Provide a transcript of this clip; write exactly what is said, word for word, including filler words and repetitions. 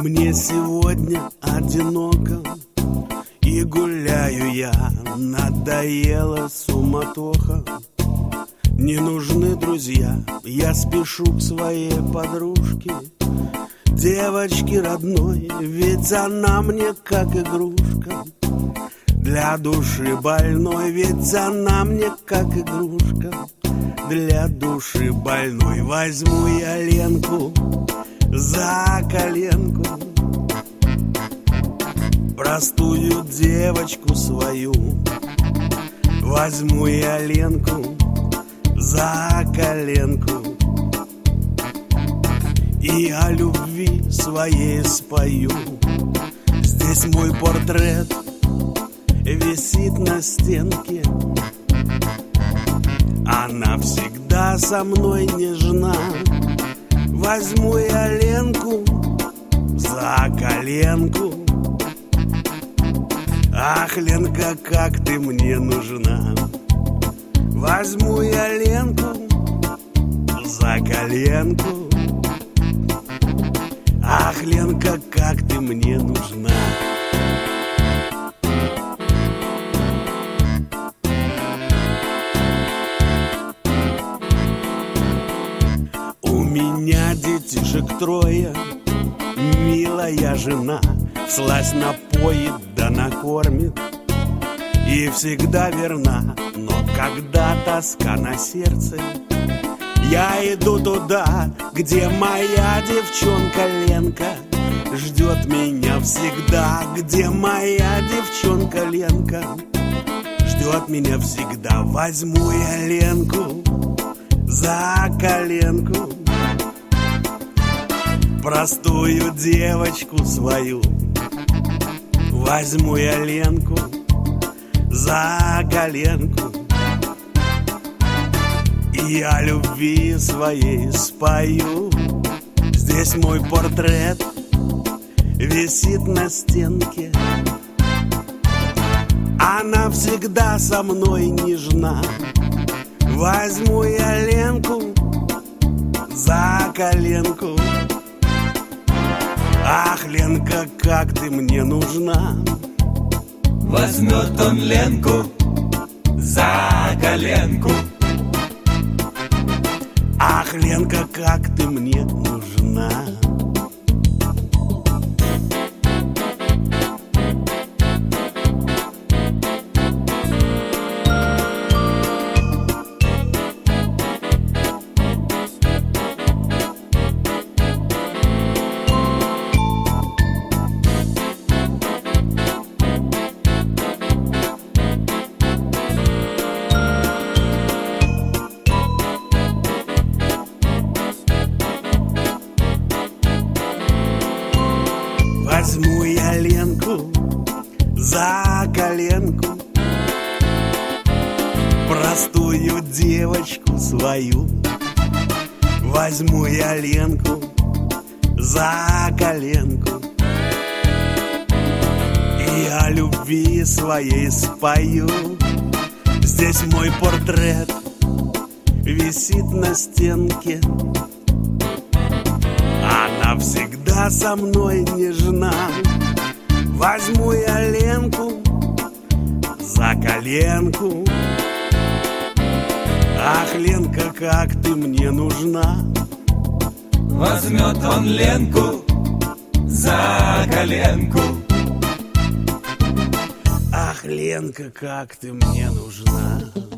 Мне сегодня одиноко, и гуляю я, надоела суматоха. Не нужны друзья, я спешу к своей подружке, девочке родной, ведь она мне как игрушка. Для души больной, ведь она мне как игрушка. Для души больной возьму я Ленку за коленку, простую девочку свою. Возьму я Ленку за коленку и о любви своей спою. Здесь мой портрет висит на стенке, она всегда со мной нежна. Возьму я Ленку за коленку. Ах, Ленка, как ты мне нужна. Возьму я Ленку за коленку. Ах, Ленка, как ты мне нужна. У меня детишек трое, милая жена всласть напоит да накормит и всегда верна. Но когда тоска на сердце, я иду туда, где моя девчонка Ленка ждет меня всегда. Где моя девчонка Ленка ждет меня всегда. Возьму я Ленку за коленку, простую девочку свою. Возьму я Ленку за коленку и о любви своей спою. Здесь мой портрет висит на стенке, она всегда со мной нежна. Возьму я Ленку за коленку. Ах, Ленка, как ты мне нужна. Возьмет он Ленку за коленку. Ах, Ленка, как ты мне нужна. Возьму я Ленку за коленку, простую девочку свою. Возьму я Ленку за коленку и о любви своей спою. Здесь мой портрет висит на стенке, она всегда со мной нежна. Возьму я Ленку за коленку. Ах, Ленка, как ты мне нужна. Возьмет он Ленку за коленку. Ах, Ленка, как ты мне нужна.